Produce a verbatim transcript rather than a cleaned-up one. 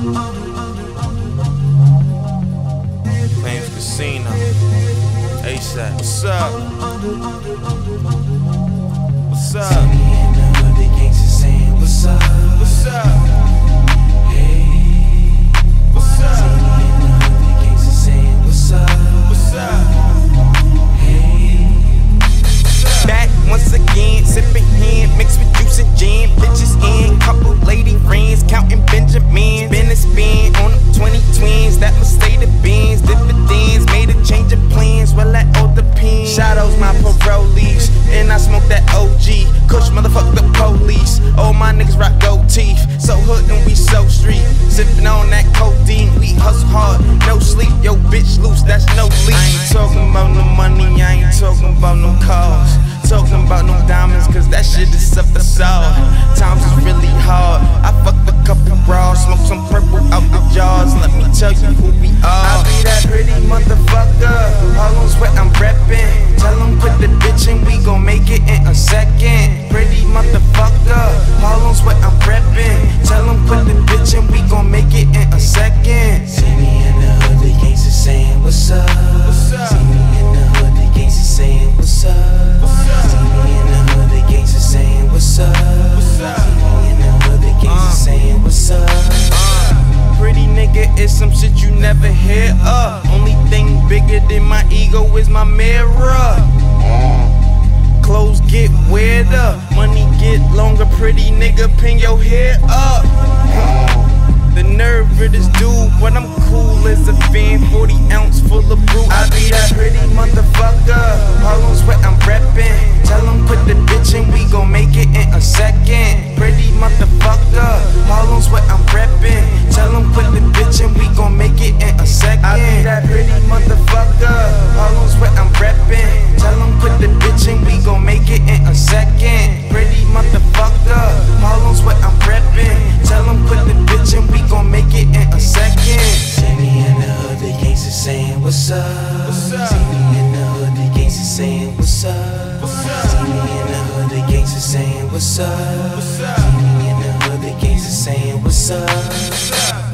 Flames Casino, ASAP. What's up? What's up? See me in the hood, the gangsters saying what's up? What's up? Hey, What's up? see me in the hood, the gangsters saying what's up? What's up? Hey, Back once again, sipping hand mixed with juice and gin. Bitches in, couple lady friends, counting Benjamins. Been a spin on them twenty twins, that must stay the bins. Dividends, made a change of plans, well that all depends. Shadows my parolees, and I smoke that O G. Kush motherfuck the police, all my niggas rock gold teeth. So hood and we so street, sipping on that codeine. We hustle hard, no sleep, yo bitch loose, that's no leak. I ain't talking about no money, I ain't talking about no cars. Talking about no diamonds, cause that shit is a facade. Times is really hard. I fucked a couple bras, smoke some purple out the jars. Let me tell you who we are. I be that pretty motherfucker. All on sweat, I'm reppin'. Tell them put the bitch in, we gon' make it in a second. Pretty motherfucker. All on sweat, I'm reppin'. Tell them put the bitch in, we gon' make it in a second. see me in the hood, the gangsters saying what's up? What's up? See me in the hood, the gangsters saying what's up? See me in the hood, the gangsters saying what's up? What's up? See me in the hood, the gangsters saying what's up? Uh, pretty nigga is some shit you never hear of. Only thing bigger than my ego is my mirror. Clothes get weirder, money get longer. Pretty nigga, pin your hair up. The nerve of this dude, but I'm cool as a fan. forty ounce full of brew. I be that pretty motherfucker. All on sweat, I'm reppin'. Tell them put the bitch in, we gon' make it in a second. Pretty motherfucker. All on sweat, I'm reppin'. Tell them put the bitch in, we gon' make it in a second. I be that pretty motherfucker. All on sweat, I'm reppin'. Tell them put the bitch in, we gon' make it in a second. Pretty motherfucker. All on sweat, I'm reppin'. Tell them put the bitch in, we gon' make it in a second. See me in the hood, the gangsters saying what's up? What's up? See me in the hood, the gangsters saying what's up? What's up? See me in the hood, the gangsters saying what's up? What's up? See me in the hood, the gangsters saying what's up? What's up?